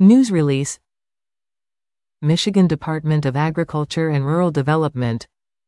News release. Michigan Department of Agriculture and Rural Development.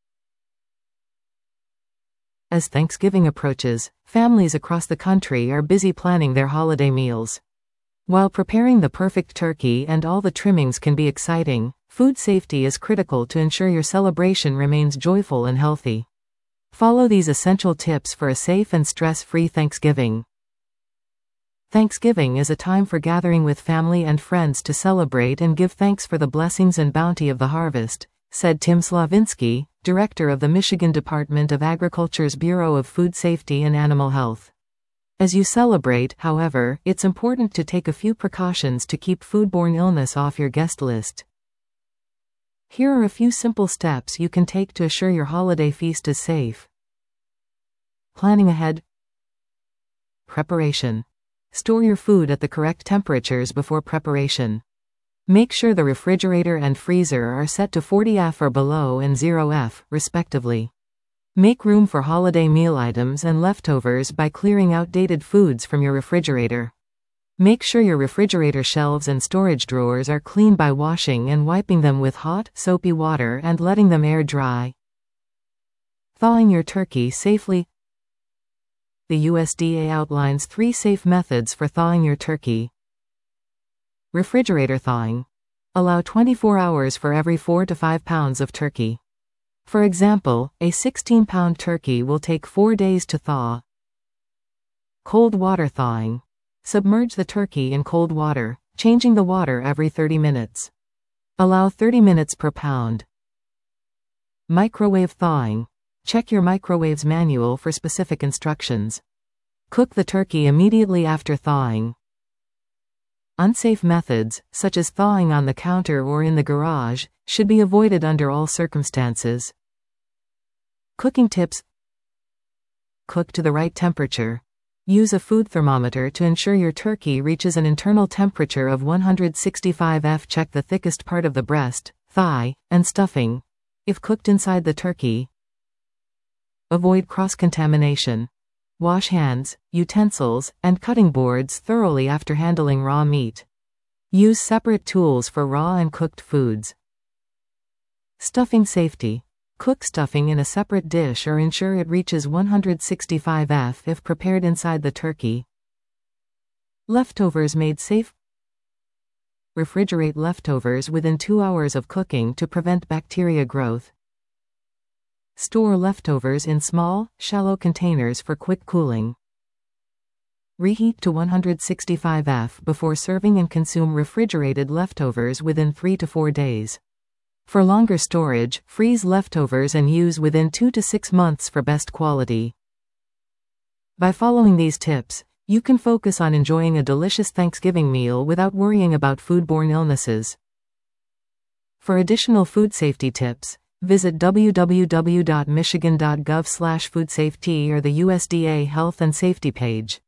As Thanksgiving approaches, families across the country are busy planning their holiday meals. While preparing the perfect turkey and all the trimmings can be exciting, food safety is critical to ensure your celebration remains joyful and healthy. Follow these essential tips for a safe and stress-free Thanksgiving. Thanksgiving is a time for gathering with family and friends to celebrate and give thanks for the blessings and bounty of the harvest, said Tim Slavinsky, director of the Michigan Department of Agriculture's Bureau of Food Safety and Animal Health. As you celebrate, however, it's important to take a few precautions to keep foodborne illness off your guest list. Here are a few simple steps you can take to assure your holiday feast is safe. Planning ahead. Preparation. Store your food at the correct temperatures before preparation. Make sure the refrigerator and freezer are set to 40°F or below and 0°F, respectively. Make room for holiday meal items and leftovers by clearing outdated foods from your refrigerator. Make sure your refrigerator shelves and storage drawers are clean by washing and wiping them with hot, soapy water and letting them air dry. Thawing your turkey safely. The USDA outlines 3 safe methods for thawing your turkey. Refrigerator thawing. Allow 24 hours for every 4 to 5 pounds of turkey. For example, a 16-pound turkey will take 4 days to thaw. Cold water thawing. Submerge the turkey in cold water, changing the water every 30 minutes. Allow 30 minutes per pound. Microwave thawing. Check your microwave's manual for specific instructions. Cook the turkey immediately after thawing. Unsafe methods, such as thawing on the counter or in the garage, should be avoided under all circumstances. Cooking tips. Cook to the right temperature. Use a food thermometer to ensure your turkey reaches an internal temperature of 165°F. Check the thickest part of the breast, thigh, and stuffing. If cooked inside the turkey. Avoid cross-contamination. Wash hands, utensils, and cutting boards thoroughly after handling raw meat. Use separate tools for raw and cooked foods. Stuffing safety. Cook stuffing in a separate dish or ensure it reaches 165°F if prepared inside the turkey. Leftovers made safe. Refrigerate leftovers within 2 hours of cooking to prevent bacteria growth. Store leftovers in small, shallow containers for quick cooling. Reheat to 165°F before serving and consume refrigerated leftovers within 3 to 4 days. For longer storage, freeze leftovers and use within 2 to 6 months for best quality. By following these tips, you can focus on enjoying a delicious Thanksgiving meal without worrying about foodborne illnesses. For additional food safety tips, visit www.michigan.gov/foodsafety or the USDA Health and Safety page.